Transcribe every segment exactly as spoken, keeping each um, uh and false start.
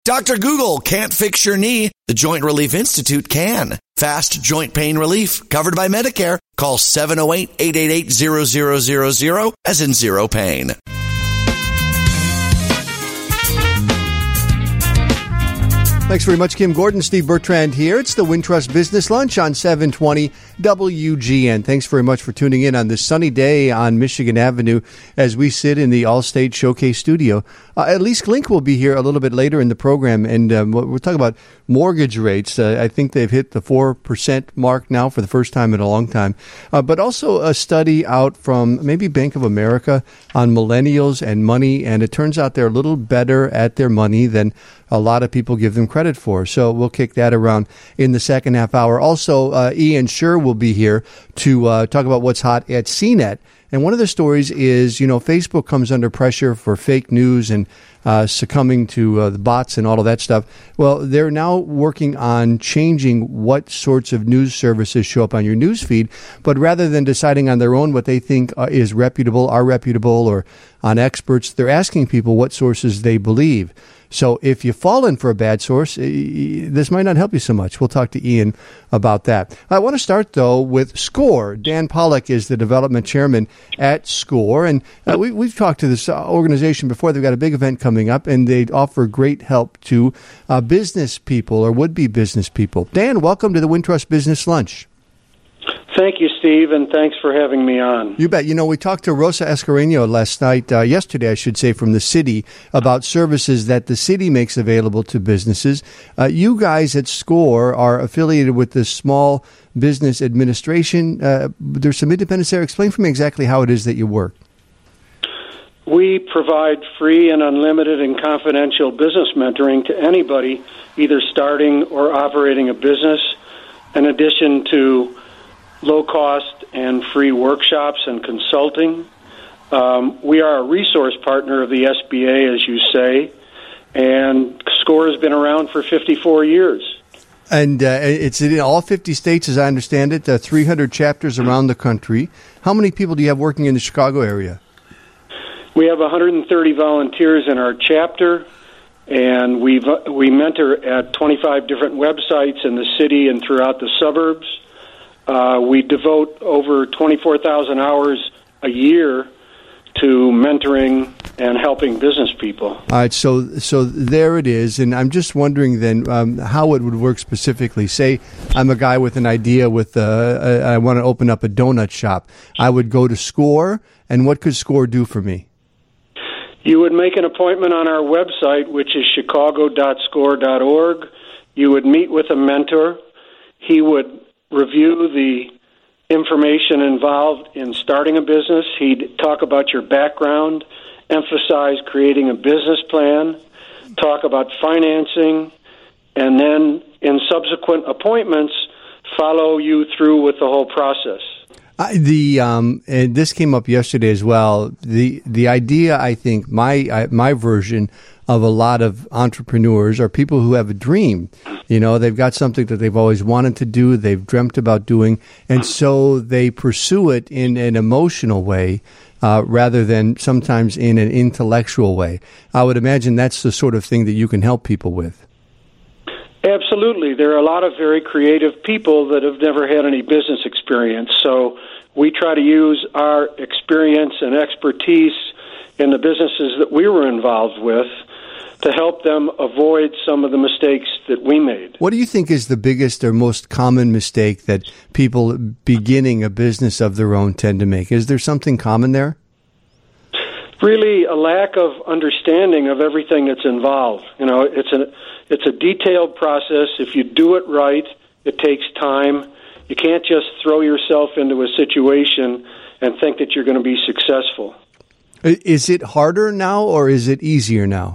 Doctor Google can't fix your knee. The Joint Relief Institute can. Fast joint pain relief covered by Medicare. Call seven oh eight, eight eight eight, zero zero zero zero as in zero pain. Thanks very much, Kim Gordon. Steve Bertrand here. It's the Wintrust Business Lunch on seven twenty W G N. Thanks very much for tuning in on this sunny day on Michigan Avenue as we sit in the Allstate Showcase studio. Uh, Elise Glink will be here a little bit later in the program, and um, we're talking about mortgage rates. Uh, I think they've hit the four percent mark now for the first time in a long time. Uh, but also a study out from maybe Bank of America on millennials and money, and it turns out they're a little better at their money than a lot of people give them credit for. So we'll kick that around in the second half hour. Also, uh, Ian Scher will be here to uh, talk about what's hot at C net. And one of the stories is, you know, Facebook comes under pressure for fake news and uh, succumbing to uh, the bots and all of that stuff. Well, they're now working on changing what sorts of news services show up on your news feed. But rather than deciding on their own what they think uh, is reputable, are reputable, or on experts, they're asking people what sources they believe. So if you fall in for a bad source, this might not help you so much. We'll talk to Ian about that. I want to start, though, with SCORE. Dan Pollock is the development chairman at SCORE. And uh, we, we've talked to this organization before. They've got a big event coming up, and they offer great help to uh, business people or would-be business people. Dan, welcome to the Wintrust Business Lunch. Thank you, Steve, and thanks for having me on. You bet. You know, we talked to Rosa Escareno last night, uh, yesterday, I should say, from the city about services that the city makes available to businesses. Uh, you guys at SCORE are affiliated with the Small Business Administration. Uh, there's some independence there. Explain for me exactly how it is that you work. We provide free and unlimited and confidential business mentoring to anybody, either starting or operating a business, in addition to low-cost and free workshops and consulting. Um, we are a resource partner of the S B A, as you say, and SCORE has been around for fifty-four years. And uh, it's in all fifty states, as I understand it, uh, three hundred chapters around the country. How many people do you have working in the Chicago area? We have one hundred thirty volunteers in our chapter, and we we mentor at twenty-five different websites in the city and throughout the suburbs. Uh, we devote over twenty-four thousand hours a year to mentoring and helping business people. All right, so so there it is. And I'm just wondering then um, how it would work specifically. Say I'm a guy with an idea with, uh, I want to open up a donut shop. I would go to SCORE, and what could SCORE do for me? You would make an appointment on our website, which is chicago dot score dot org. You would meet with a mentor. He would review the information involved in starting a business. He'd talk about your background, emphasize creating a business plan, talk about financing, and then in subsequent appointments, follow you through with the whole process. Uh, the um, and this came up yesterday as well. The the idea, I think, my uh, my version of a lot of entrepreneurs are people who have a dream. You know, they've got something that they've always wanted to do, they've dreamt about doing, and so they pursue it in an emotional way uh, rather than sometimes in an intellectual way. I would imagine that's the sort of thing that you can help people with. Absolutely. There are a lot of very creative people that have never had any business experience, so we try to use our experience and expertise in the businesses that we were involved with to help them avoid some of the mistakes that we made. What do you think is the biggest or most common mistake that people beginning a business of their own tend to make? Is there something common there? Really, a lack of understanding of everything that's involved. You know, it's a it's a detailed process. If you do it right, it takes time. You can't just throw yourself into a situation and think that you're going to be successful. Is it harder now or is it easier now?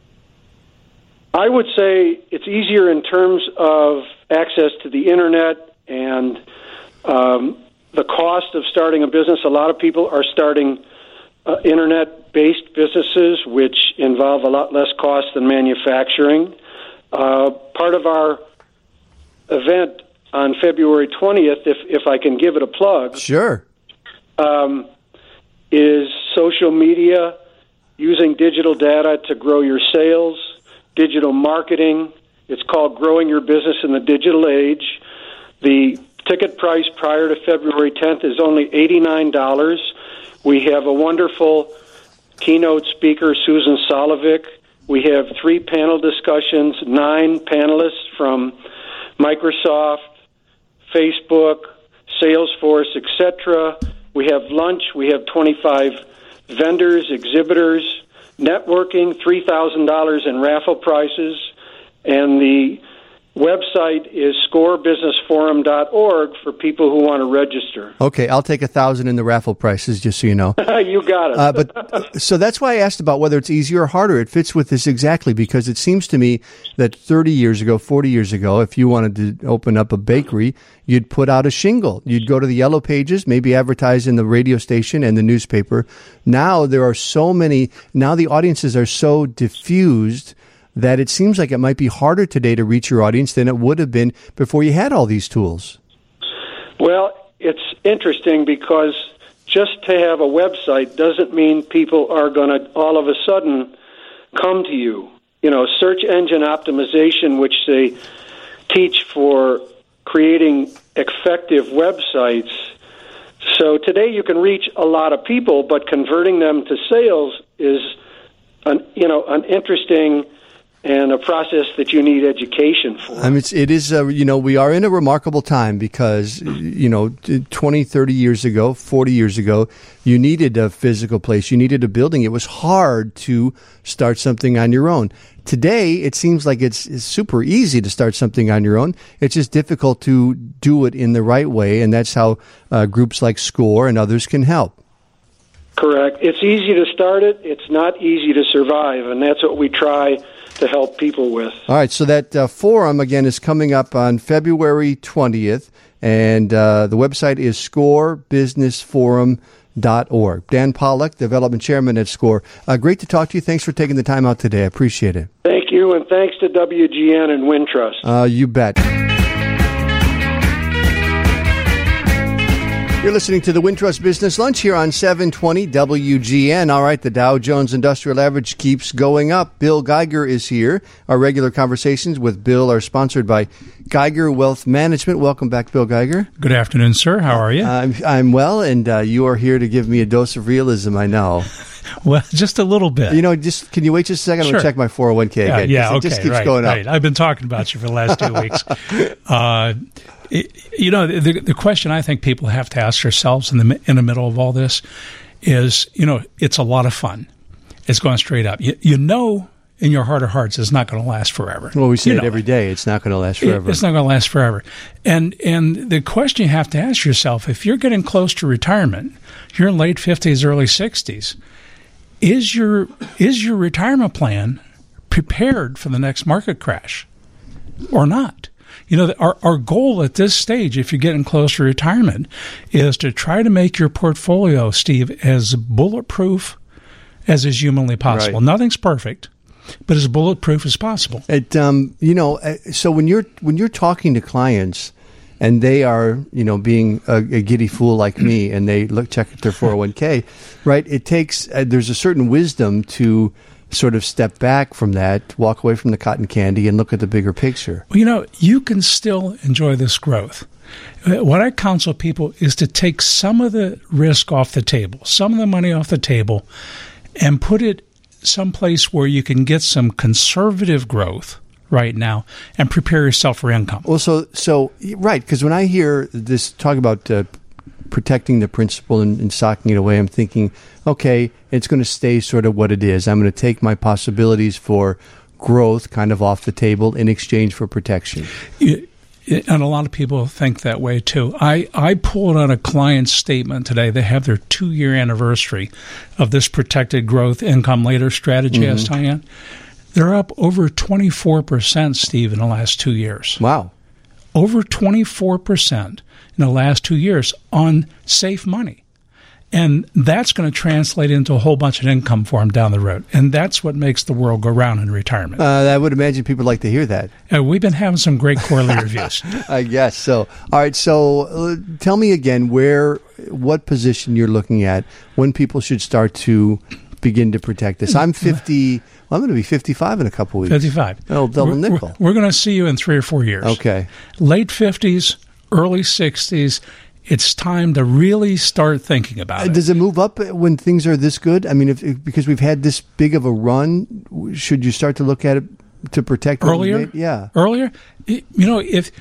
I would say it's easier in terms of access to the internet and um, the cost of starting a business. A lot of people are starting uh, internet-based businesses, which involve a lot less cost than manufacturing. Uh, part of our event on February twentieth, if if I can give it a plug, sure, um, is social media, using digital data to grow your sales. digital marketing. It's called Growing Your Business in the Digital Age. The ticket price prior to February tenth is only eighty-nine dollars. We have a wonderful keynote speaker, Susan Solovic. We have three panel discussions, nine panelists from Microsoft, Facebook, Salesforce, et cetera. We have lunch. We have twenty-five vendors, exhibitors, networking, three thousand dollars in raffle prizes, and the website is score business forum dot org for people who want to register. Okay, I'll take a thousand in the raffle prices, just so you know. You got it. uh, but so that's why I asked about whether it's easier or harder. It fits with this exactly, because it seems to me that thirty years ago, forty years ago, if you wanted to open up a bakery, you'd put out a shingle. You'd go to the Yellow Pages, maybe advertise in the radio station and the newspaper. Now there are so many. Now the audiences are so diffused that it seems like it might be harder today to reach your audience than it would have been before you had all these tools. Well, it's interesting because just to have a website doesn't mean people are going to all of a sudden come to you. You know, search engine optimization, which they teach for creating effective websites. So today you can reach a lot of people, but converting them to sales is, an, you know, an interesting and a process that you need education for. I mean, it's, it is, uh, you know, we are in a remarkable time because, you know, twenty, thirty years ago, forty years ago, you needed a physical place. You needed a building. It was hard to start something on your own. Today, it seems like it's, it's super easy to start something on your own. It's just difficult to do it in the right way, and that's how uh, groups like SCORE and others can help. Correct. It's easy to start it. It's not easy to survive, and that's what we try to help people with. All right, so that uh, forum, again, is coming up on February twentieth, and uh, the website is score business forum dot org. Dan Pollock, Development Chairman at SCORE. Uh, great to talk to you. Thanks for taking the time out today. I appreciate it. Thank you, and thanks to W G N and Wintrust. Uh, you bet. You're listening to the Wintrust Business Lunch here on seven twenty W G N. All right, the Dow Jones Industrial Average keeps going up. Bill Geiger is here. Our regular conversations with Bill are sponsored by Geiger Wealth Management. Welcome back, Bill Geiger. Good afternoon, sir. How are you? I'm, I'm well, and uh, you are here to give me a dose of realism, I know. Well, just a little bit. You know, just can you wait just a second? I'm sure. going to check my four oh one k yeah, again. Yeah, it okay, just keeps right, going up. right. I've been talking about you for the last two weeks. Uh, it, you know, the, the question I think people have to ask themselves in the in the middle of all this is, you know, it's a lot of fun. It's going straight up. You, you know, in your heart of hearts, it's not going to last forever. Well, we say you it know, every day. It's not going to last forever. It's not going to last forever. And and the question you have to ask yourself, if you're getting close to retirement, you're in late fifties, early sixties, is your is your retirement plan prepared for the next market crash or not? You know, our, our goal at this stage, if you're getting close to retirement, is to try to make your portfolio, Steve, as bulletproof as is humanly possible. Right. Nothing's perfect, but as bulletproof as possible. It, um, you know, so when you're when you're talking to clients and they are, you know, being a, a giddy fool like me, and they look check their four oh one k, right? It takes uh, there's a certain wisdom to sort of step back from that, walk away from the cotton candy, and look at the bigger picture. Well, you know, you can still enjoy this growth. What I counsel people is to take some of the risk off the table, some of the money off the table, and put it someplace where you can get some conservative growth right now and prepare yourself for income. Well, so, so right, because when I hear this talk about uh, protecting the principal and, and socking it away, I'm thinking, okay, it's going to stay sort of what it is. I'm going to take my possibilities for growth kind of off the table in exchange for protection. You, and a lot of people think that way, too. I, I pulled out a client's statement today. They have their two-year anniversary of this protected growth income later strategy, mm-hmm. as Tyann. They're up over twenty-four percent, Steve, in the last two years. Wow. Over twenty-four percent in the last two years on safe money. And that's going to translate into a whole bunch of income for them down the road. And that's what makes the world go round in retirement. Uh, I would imagine people like to hear that. Uh, we've been having some great quarterly reviews. I guess so. All right. So uh, tell me again where, what position you're looking at when people should start to begin to protect this. I'm fifty. I'm going to be fifty-five in a couple weeks. fifty-five. Oh, double we're, nickel. We're, we're going to see you in three or four years. Okay. Late fifties, early sixties. It's time to really start thinking about it. Does it move up when things are this good? I mean, if, if because we've had this big of a run, should you start to look at it to protect what earlier? we made? Yeah, earlier. You know, if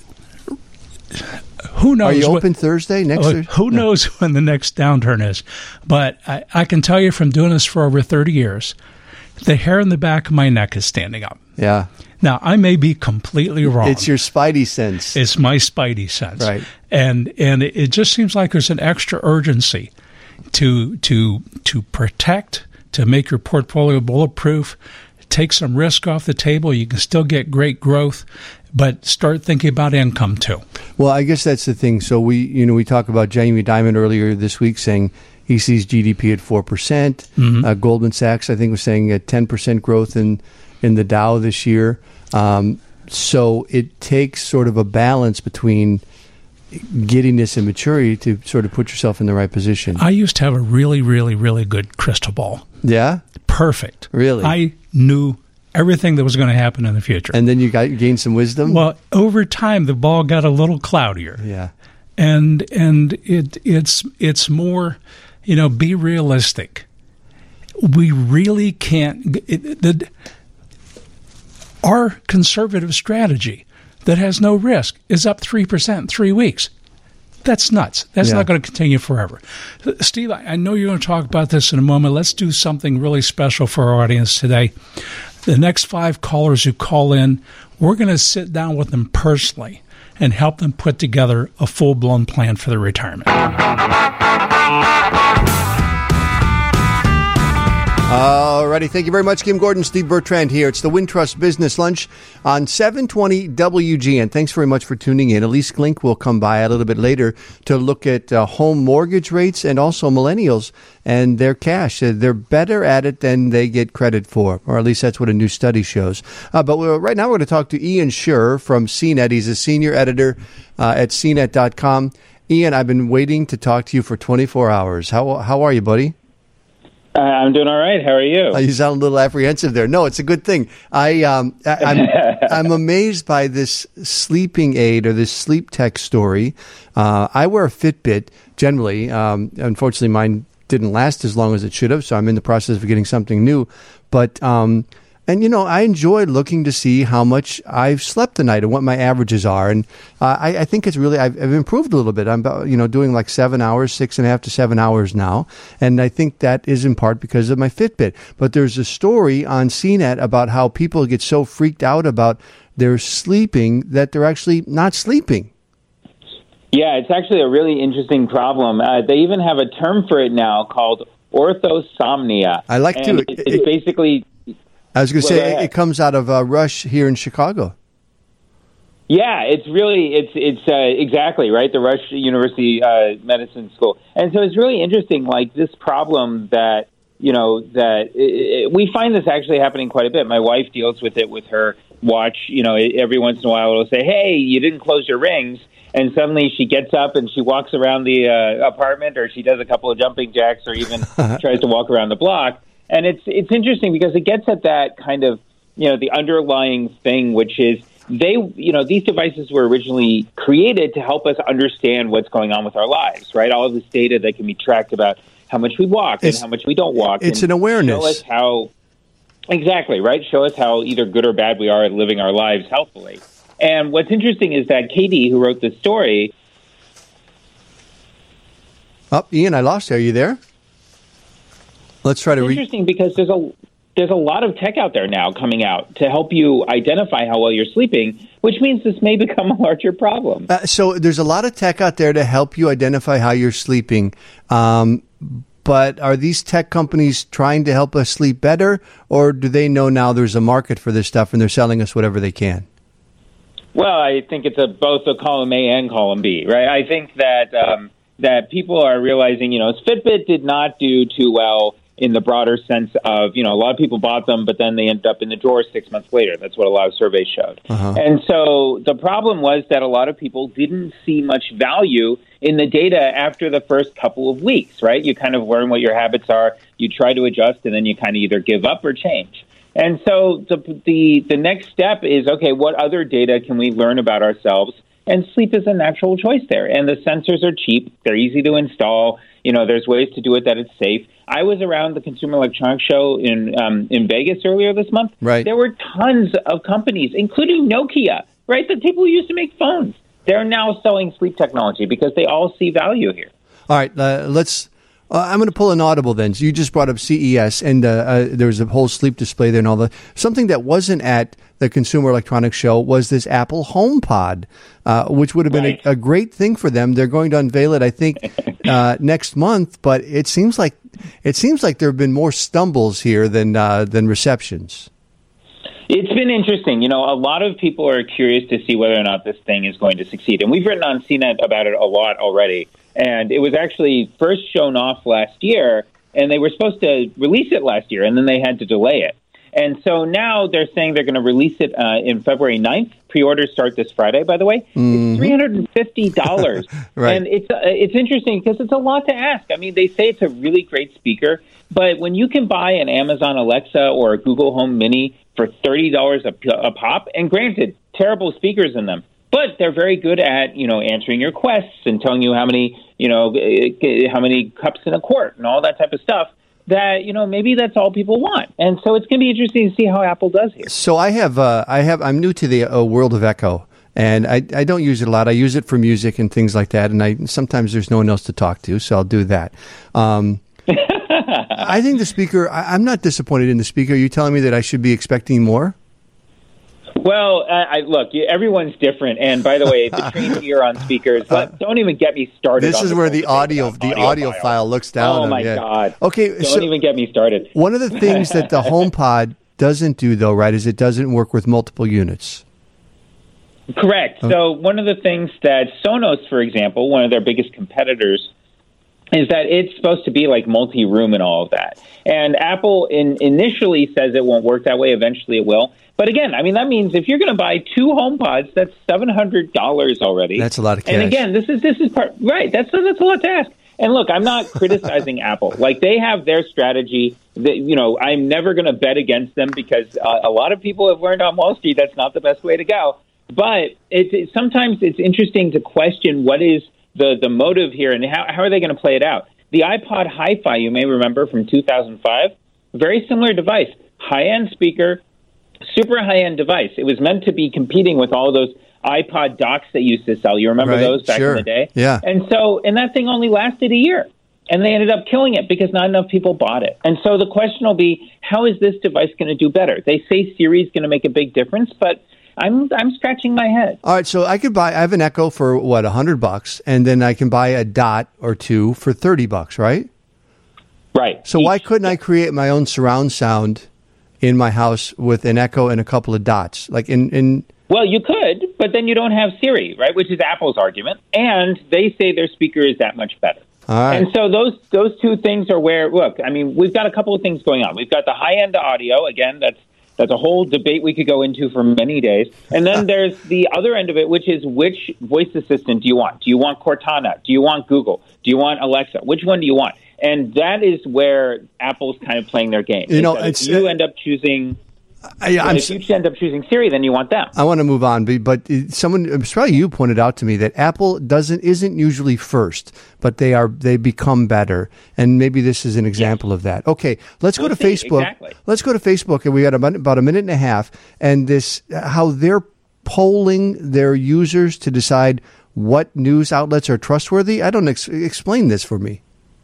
who knows? Are you open what, Thursday next? uh, Thursday? Who knows when the next downturn is? But I, I can tell you from doing this for over thirty years, the hair in the back of my neck is standing up. Yeah. Now, I may be completely wrong. It's your spidey sense. It's my spidey sense. Right. And and it just seems like there's an extra urgency to to to protect, to make your portfolio bulletproof, take some risk off the table. You can still get great growth, but start thinking about income too. Well, I guess that's the thing. So we, you know, we talked about Jamie Dimon earlier this week saying he sees G D P at four percent. Mm-hmm. Uh, Goldman Sachs, I think, was saying a ten percent growth in in the Dow this year. Um, so it takes sort of a balance between giddiness and maturity to sort of put yourself in the right position. I used to have a really, really, really good crystal ball. Yeah? Perfect. Really? I knew everything that was going to happen in the future. And then you got you gained some wisdom? Well, over time, the ball got a little cloudier. Yeah. And and it it's it's more, you know, be realistic. We really can't it, the our conservative strategy that has no risk is up three percent in three weeks. That's nuts. That's yeah. not going to continue forever. Steve, I know you're going to talk about this in a moment. Let's do something really special for our audience today. The next five callers who call in, we're going to sit down with them personally and help them put together a full-blown plan for their retirement. Alrighty, thank you very much, Kim Gordon, Steve Bertrand here. It's the Wintrust Business Lunch on seven twenty W G N. Thanks very much for tuning in. Elise Glink will come by a little bit later to look at uh, home mortgage rates and also millennials and their cash. Uh, they're better at it than they get credit for, or at least that's what a new study shows. Uh, but we're, right now we're going to talk to Ian Scherr from C net. He's a senior editor uh, at C net dot com. Ian, I've been waiting to talk to you for twenty-four hours. How how are you, buddy? Uh, I'm doing all right. How are you? Uh, you sound a little apprehensive there. No, it's a good thing. I, um, I, I'm I'm amazed by this sleeping aid or this sleep tech story. Uh, I wear a Fitbit generally. Um, unfortunately, mine didn't last as long as it should have, so I'm in the process of getting something new. But um, and you know, I enjoy looking to see how much I've slept the night and what my averages are. And uh, I, I think it's really I've, I've improved a little bit. I'm about, you know doing like seven hours, six and a half to seven hours now, and I think that is in part because of my Fitbit. But there's a story on C net about how people get so freaked out about their sleeping that they're actually not sleeping. Yeah, it's actually a really interesting problem. Uh, they even have a term for it now called orthosomnia. I like and to. It, it's basically. I was going to well, say, it comes out of uh, Rush here in Chicago. Yeah, it's really, it's it's uh, exactly, right, the Rush University uh, Medicine School. And so it's really interesting, like this problem that, you know, that it, it, we find this actually happening quite a bit. My wife deals with it with her watch. You know, every once in a while it'll say, hey, you didn't close your rings. And suddenly she gets up and she walks around the uh, apartment, or she does a couple of jumping jacks, or even tries to walk around the block. And it's it's interesting because it gets at that kind of, you know, the underlying thing, which is they, you know, these devices were originally created to help us understand what's going on with our lives, right? All of this data that can be tracked about how much we walk it's, and how much we don't walk. It's and an awareness. Show us how, exactly, right? Show us how either good or bad we are at living our lives healthfully. And what's interesting is that Katie, who wrote this story. Oh, Ian, I lost you. Are you there? Let's try to read. It's interesting because there's a there's a lot of tech out there now coming out to help you identify how well you're sleeping, which means this may become a larger problem. Uh, so there's a lot of tech out there to help you identify how you're sleeping. Um, but are these tech companies trying to help us sleep better, or do they know now there's a market for this stuff and they're selling us whatever they can? Well, I think it's a, both a column A and column B, right? I think that um, that people are realizing, you know, Fitbit did not do too well in the broader sense of, you know, a lot of people bought them, but then they ended up in the drawer six months later. That's what a lot of surveys showed. Uh-huh. And so the problem was that a lot of people didn't see much value in the data after the first couple of weeks, right? You kind of learn what your habits are, you try to adjust, and then you kind of either give up or change. And so the, the the next step is, okay, what other data can we learn about ourselves? And sleep is a natural choice there. And the sensors are cheap. They're easy to install. You know, there's ways to do it that it's safe. I was around the Consumer Electronics Show in um, in Vegas earlier this month. Right. There were tons of companies, including Nokia, right? The people who used to make phones. They're now selling sleep technology because they all see value here. All right, uh, let's. Uh, I'm going to pull an audible then. So you just brought up C E S, and uh, uh, there was a whole sleep display there and all that. Something that wasn't at the Consumer Electronics Show was this Apple HomePod, uh, which would have been right. a, a great thing for them. They're going to unveil it, I think, uh, next month. But it seems like it seems like there have been more stumbles here than uh, than receptions. It's been interesting. You know, a lot of people are curious to see whether or not this thing is going to succeed. And we've written on C net about it a lot already. And it was actually first shown off last year, and they were supposed to release it last year, and then they had to delay it. And so now they're saying they're going to release it uh, in February ninth. Pre-orders start this Friday, by the way. Mm-hmm. It's three hundred fifty dollars. Right. And it's uh, it's interesting because it's a lot to ask. I mean, they say it's a really great speaker, but when you can buy an Amazon Alexa or a Google Home Mini for thirty dollars a, a pop, and granted, terrible speakers in them, but they're very good at, you know, answering your quests and telling you how many, you know, how many cups in a quart and all that type of stuff, that, you know, maybe that's all people want. And so it's going to be interesting to see how Apple does here. So I have, uh, I have, I'm new to the uh, world of Echo, and I, I don't use it a lot. I use it for music and things like that, and I sometimes there's no one else to talk to, so I'll do that. Um, I think the speaker, I, I'm not disappointed in the speaker. Are you telling me that I should be expecting more? Well, I, I, look, everyone's different. And by the way, the trained ear on speakers, but don't even get me started. This on is the where the audio, the audio, audio file. file looks down. Oh, my yeah. God. Okay, don't so even get me started. One of the things that the HomePod doesn't do, though, right, is it doesn't work with multiple units. Correct. Oh. So one of the things that Sonos, for example, one of their biggest competitors, is that it's supposed to be like multi-room and all of that. And Apple in, initially says it won't work that way. Eventually it will. But again, I mean, that means if you're going to buy two HomePods, that's seven hundred dollars already. That's a lot of cash. And again, this is this is part right. That's that's a lot to ask. And look, I'm not criticizing Apple. Like, they have their strategy. That, you know, I'm never going to bet against them because uh, a lot of people have learned on Wall Street that's not the best way to go. But it, it, sometimes it's interesting to question what is the, the motive here and how, how are they going to play it out. The iPod Hi-Fi, you may remember from two thousand five, very similar device, high-end speaker, super high-end device. It was meant to be competing with all those iPod docks they used to sell. You remember right, those back sure. in the day? Yeah. And so, and that thing only lasted a year. And they ended up killing it because not enough people bought it. And so the question will be, how is this device going to do better? They say Siri is going to make a big difference, but I'm I'm scratching my head. All right, so I could buy, I have an Echo for, what, one hundred bucks, and then I can buy a Dot or two for thirty bucks, right? Right. So Each. why couldn't I create my own surround sound in my house with an Echo and a couple of Dots? Like in... in Well, you could, but then you don't have Siri, right, which is Apple's argument. And they say their speaker is that much better. All right. And so those those two things are where, look, I mean, we've got a couple of things going on. We've got the high-end audio. Again, that's that's a whole debate we could go into for many days. And then there's the other end of it, which is which voice assistant do you want? Do you want Cortana? Do you want Google? Do you want Alexa? Which one do you want? And that is where Apple's kind of playing their game. You know, so it's, if you end up choosing... I, I'm, if you end up choosing Siri, then you want them. I want to move on, but, but someone, it's probably you, pointed out to me that Apple doesn't isn't usually first, but they are they become better, and maybe this is an example yes. of that. Okay, let's we'll go to see. Facebook. Exactly. Let's go to Facebook, and we got about, about a minute and a half, and this how they're polling their users to decide what news outlets are trustworthy. I don't ex- explain this for me.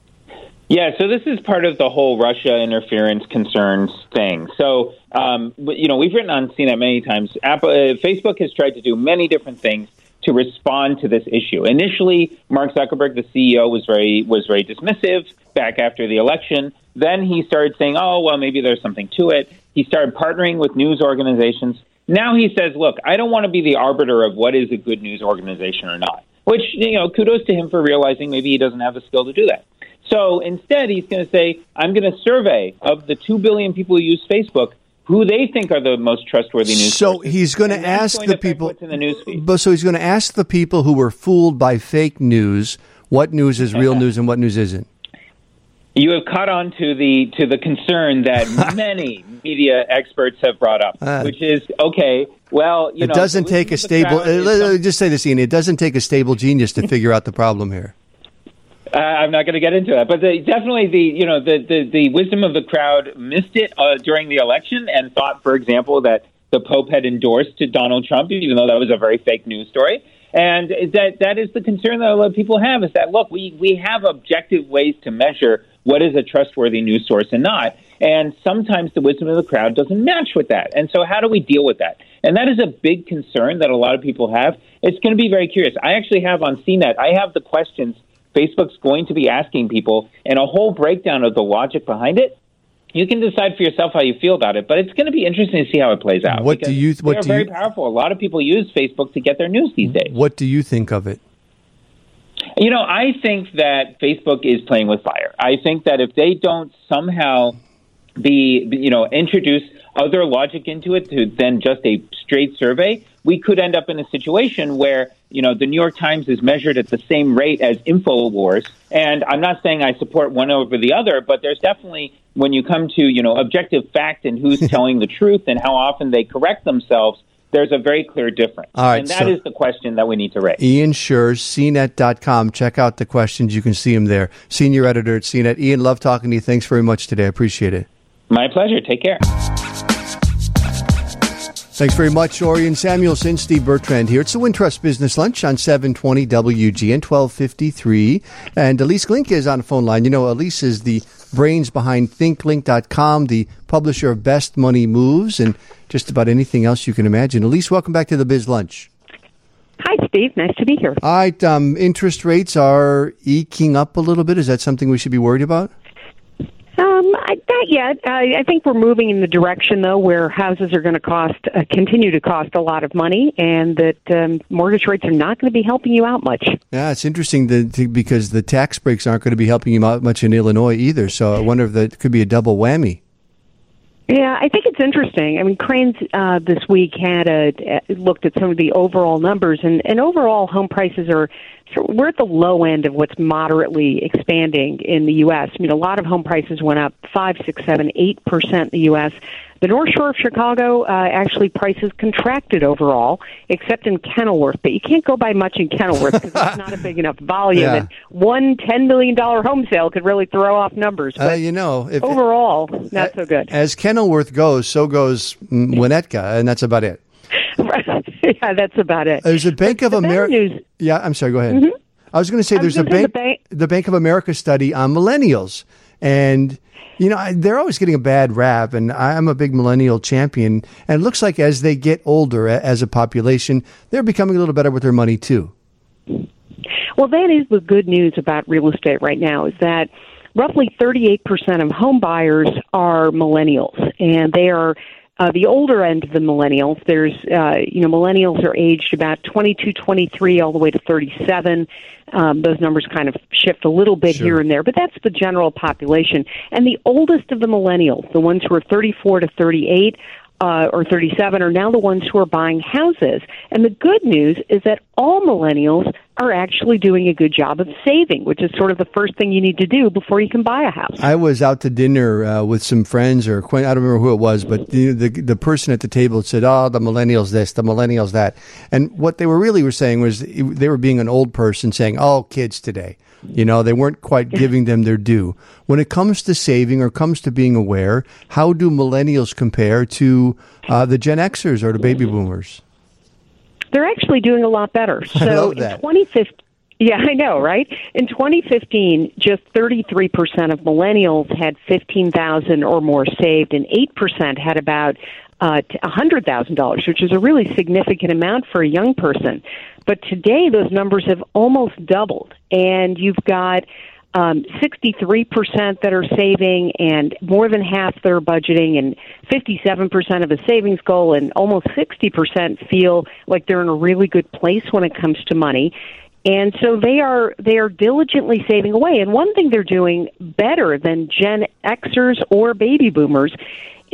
Yeah, so this is part of the whole Russia interference concerns thing. So, um, you know, we've written on C net many times. Apple, uh, Facebook has tried to do many different things to respond to this issue. Initially, Mark Zuckerberg, the C E O, was very was very dismissive back after the election. Then he started saying, oh, well, maybe there's something to it. He started partnering with news organizations. Now he says, look, I don't want to be the arbiter of what is a good news organization or not, which, you know, kudos to him for realizing maybe he doesn't have the skill to do that. So instead, he's going to say, I'm going to survey of the two billion people who use Facebook who they think are the most trustworthy news So sources. he's going to and ask going the to people, what's in the news feed. But so he's going to ask the people who were fooled by fake news what news is real news and what news isn't. You have caught on to the to the concern that many media experts have brought up, uh, which is okay. Well, you it know, doesn't take a stable. Uh, some, just say this, Ian. It doesn't take a stable genius to figure out the problem here. Uh, I'm not going to get into that, but the, definitely the you know the, the, the wisdom of the crowd missed it uh, during the election and thought, for example, that the Pope had endorsed Donald Trump, even though that was a very fake news story. And that that is the concern that a lot of people have, is that, look, we, we have objective ways to measure what is a trustworthy news source and not. And sometimes the wisdom of the crowd doesn't match with that. And so how do we deal with that? And that is a big concern that a lot of people have. It's going to be very curious. I actually have on C net, I have the questions Facebook's going to be asking people and a whole breakdown of the logic behind it. You can decide for yourself how you feel about it, but it's going to be interesting to see how it plays out. What do you? What they're do very you, powerful. A lot of people use Facebook to get their news these days. What do you think of it? You know, I think that Facebook is playing with fire. I think that if they don't somehow be, you know, introduce other logic into it to than just a straight survey, we could end up in a situation where, you know, the New York Times is measured at the same rate as InfoWars. And I'm not saying I support one over the other, but there's definitely, when you come to, you know, objective fact and who's telling the truth and how often they correct themselves, there's a very clear difference. All right, and that so is the question that we need to raise. Ian Scherz, C net dot com. Check out the questions. You can see him there. Senior editor at C net. Ian, love talking to you. Thanks very much today. I appreciate it. My pleasure. Take care. Thanks very much, Orion Samuelson, Steve Bertrand here. It's the Wintrust Business Lunch on seven twenty W G N, twelve fifty-three. And Elise Glinka is on the phone line. You know, Elise is the brains behind think link dot com, the publisher of Best Money Moves, and just about anything else you can imagine. Elise, welcome back to the Biz Lunch. Hi, Steve. Nice to be here. All right. Um, interest rates are eking up a little bit. Is that something we should be worried about? Um, I, not yet. I, I think we're moving in the direction, though, where houses are going to cost, uh, continue to cost a lot of money, and that um, mortgage rates are not going to be helping you out much. Yeah, it's interesting that, to, because the tax breaks aren't going to be helping you out much in Illinois either. So I wonder if that could be a double whammy. Yeah, I think it's interesting. I mean, Cranes uh, this week had a, uh, looked at some of the overall numbers, and, and overall home prices are, we're at the low end of what's moderately expanding in the U S. I mean, a lot of home prices went up five, six, seven, eight percent in the U S. The North Shore of Chicago, uh, actually prices contracted overall, except in Kenilworth. But you can't go by much in Kenilworth because it's not a big enough volume. Yeah. And one ten million dollars home sale could really throw off numbers. But uh, you know, if, overall, not so good. As Kenilworth goes, so goes Winnetka, and that's about it. Yeah, that's about it. There's a Bank but of America. Yeah, I'm sorry. Go ahead. Mm-hmm. I was going to say there's a bank, the bank, the Bank of America study on millennials, and you know they're always getting a bad rap. And I'm a big millennial champion, and it looks like as they get older as a population, they're becoming a little better with their money too. Well, that is the good news about real estate right now, is that roughly thirty-eight percent of home buyers are millennials, and they are. Uh, the older end of the millennials, there's, uh, you know, millennials are aged about twenty-two, twenty-three, all the way to thirty-seven. Um, those numbers kind of shift a little bit sure. here and there, but that's the general population. And the oldest of the millennials, the ones who are thirty-four to thirty-eight, uh, or thirty-seven, are now the ones who are buying houses. And the good news is that all millennials are actually doing a good job of saving, which is sort of the first thing you need to do before you can buy a house. I was out to dinner uh, with some friends, or I don't remember who it was, but the, the the person at the table said, "Oh, the millennials this, the millennials that," and what they were really were saying was they were being an old person saying, "Oh, kids today." You know, they weren't quite giving them their due. When it comes to saving or comes to being aware, how do millennials compare to uh, the Gen Xers or the baby boomers? They're actually doing a lot better. So I love that. in twenty fifteen, yeah, I know, right? In twenty fifteen, just thirty-three percent of millennials had fifteen thousand dollars or more saved, and eight percent had about uh, one hundred thousand dollars, which is a really significant amount for a young person. But today, those numbers have almost doubled, and you've got um, sixty-three percent that are saving, and more than half that are budgeting, and fifty-seven percent of a savings goal, and almost sixty percent feel like they're in a really good place when it comes to money. And so they are they are diligently saving away. And one thing they're doing better than Gen Xers or baby boomers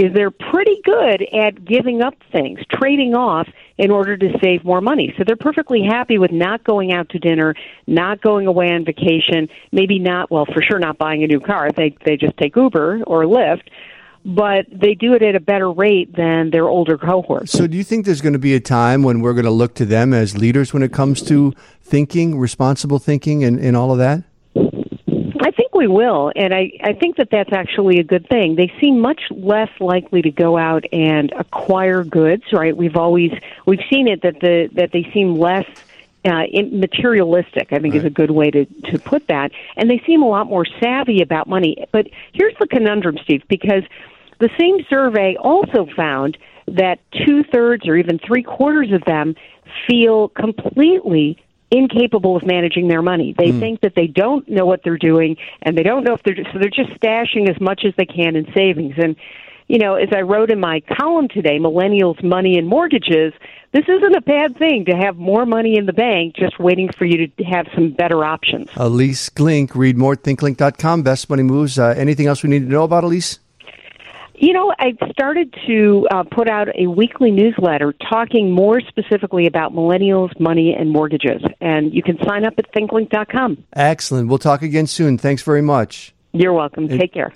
is they're pretty good at giving up things, trading off in order to save more money. So they're perfectly happy with not going out to dinner, not going away on vacation, maybe not, well, for sure not buying a new car. They they just take Uber or Lyft, but they do it at a better rate than their older cohorts. So do you think there's going to be a time when we're going to look to them as leaders when it comes to thinking, responsible thinking, and, and all of that? I think we will, and I, I think that that's actually a good thing. They seem much less likely to go out and acquire goods, right? We've always we've seen it that the that they seem less uh, materialistic, I think, right, is a good way to, to put that. And they seem a lot more savvy about money. But here's the conundrum, Steve, because the same survey also found that two-thirds or even three-quarters of them feel completely incapable of managing their money. They mm. think that they don't know what they're doing, and they don't know if they're so they're just stashing as much as they can in savings. And you know, as I wrote in my column today, Millennials, Money, and Mortgages, this isn't a bad thing to have more money in the bank, just waiting for you to have some better options. Elise Glink, read more, think link dot com, Best Money Moves. Uh, anything else we need to know about Elise? You know, I started to uh, put out a weekly newsletter talking more specifically about millennials, money, and mortgages. And you can sign up at think link dot com. Excellent. We'll talk again soon. Thanks very much. You're welcome. Take care.